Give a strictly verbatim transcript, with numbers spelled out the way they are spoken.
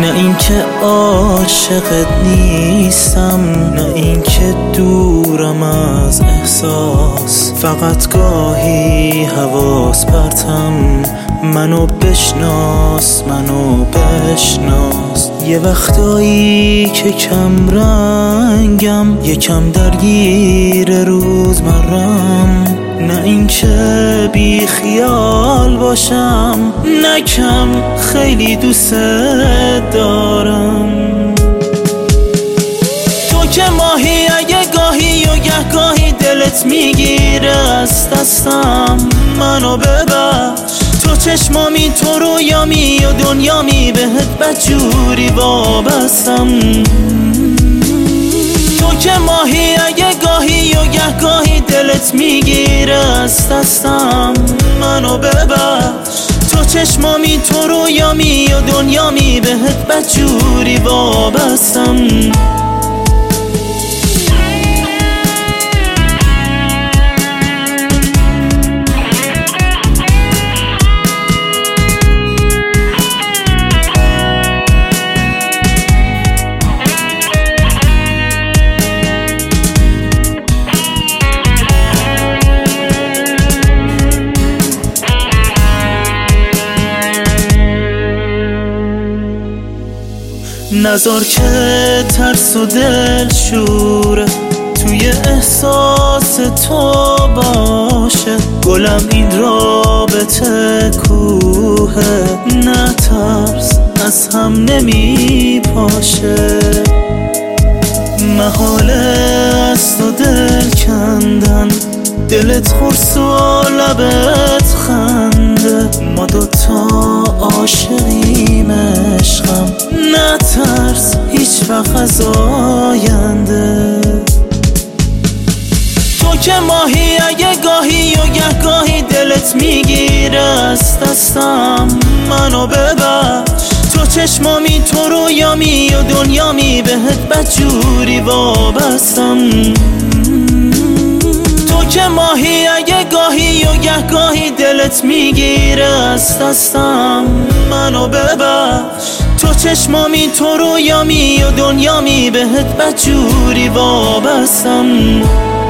نه اینکه عاشقت نیستم، نه اینکه دورم از احساس، فقط گاهی حواس پرتم. منو بشناس، منو بشناس. یه وقتایی که کم رنگم، یکم درگیر روزمرم، نه اینکه بی خیال باشم، نه کم خیلی دوست دارم. تو که ماهی اگه گاهی و گه گاهی دلت میگیره از دستم، منو ببخش. تو چشمامی، تو رویامی و دنیامی، بهت بدجوری وابستم. تو که ماهی اگه گاهی و گه گاهی دلت میگیره از دستم، منو ببخش. تو چشمامی، تو رویامی و دنیامی، بهت بدجوری وابستم. نذار که ترس و دل شوره توی احساس تو باشه. گلم این رابطه کوه، نه ترس از هم نمی پاشه. محاله از تو دل کندن، دلت خورس و لبت خنده. ما دوتا عاشقیم عشقم، نه ترس هیچ وقت از آینده. تو که ماهی اگه گاهی و گه گاهی دلت میگیره از دستم، منو ببخش. تو چشمامی، تو رویامی و دنیامی، بهت بدجوری وابستم. تو که ماهی اگه گاهی و گه گاهی دلت میگیره از دستم، منو ببخش. تو چشمامی، تو رویامی و دنیامی، بهت بدجوری وابستم.